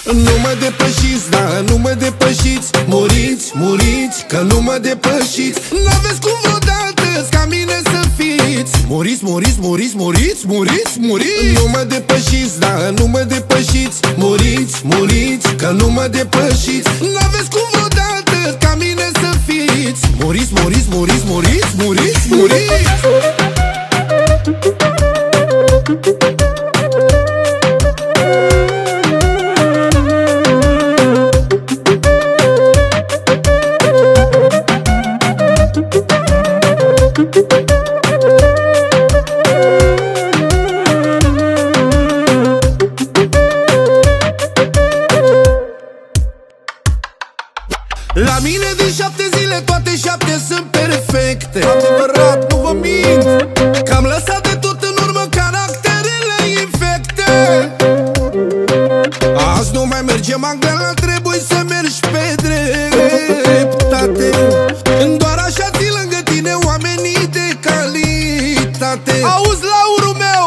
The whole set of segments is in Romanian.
Nu mă depășiți, da, nu mă depășiți. Muriți, muriți, că nu mă depășiți. N-aveți cum vreodată ca mine să fiți. Muriți, muriți, muriți, muriți, muriți, muriți. Nu mă depășiți, da, nu mă depășiți. Muriți, muriți, că nu mă depășiți. N-aveți cum vreodată ca mine să fiți. Muriți, muriți, muriți, muriți, muriți, muriți. La mine din 7 zile, toate 7 sunt perfecte. Adevărat, nu vă mint, că am lăsat de tot în urmă caracterele infecte. Azi nu mai merge Magdalena, trebuie să mergi pe dreptate. Doar așa ții lângă tine oamenii de calitate. Auzi, Laurul meu,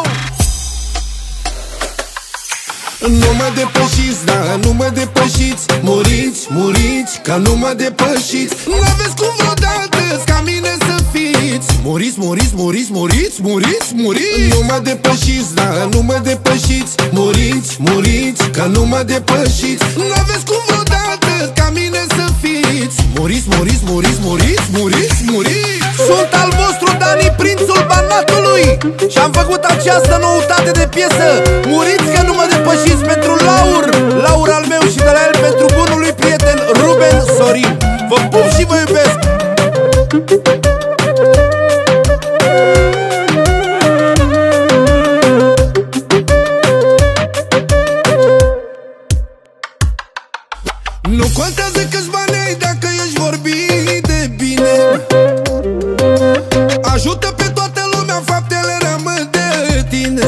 nu mă depășiți, da, nu mă depășiți. Muriți, muriți, că nu mă depășiți. N-aveți cum vreodată ca mine să fiți. Muriți, muriți, muriți, muriți, muriți, muriți. Nu mă depășiți, da, nu mă depășiți. Muriți, muriți, că nu mă depășiți. N-aveți cum vreodată ca mine să fiți. Muriți, muriți, muriți, muriți, muriți, muriți. Sunt al vostru Dani, prințul Banatului, și am făcut această noutate de piesă. Muriți, că nu mă depășiți, pentru Laur, Laur al meu, și de la el pentru bunul lui prieten Ruben Sorin. Vă pup și vă iubesc! Nu contează câți bani ai dacă ești vorbit de bine. Ajută pe toată lumea, faptele rămân de tine.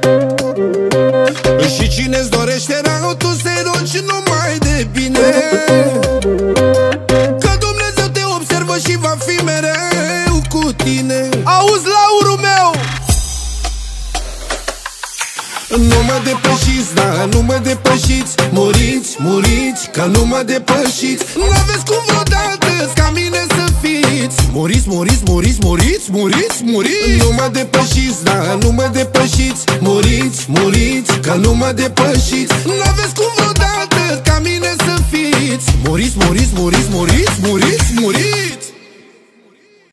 Și cine-ți dorește rău, tu să-i rogi numai de bine. Că Dumnezeu te observă și va fi mereu cu tine. Auzi, Laurul meu, nu mă depășiți, da, nu mă depășiți. Muriți, muriți, că nu mă depășiți. N-aveți cum vreodată ca mine să fiți. Muriți, muriți, muriți, muriți, muriți, muriți. Nu mă depășiți, da, nu mă depășiți. Muriți, muriți, că nu mă depășiți. N-aveți cum vreodată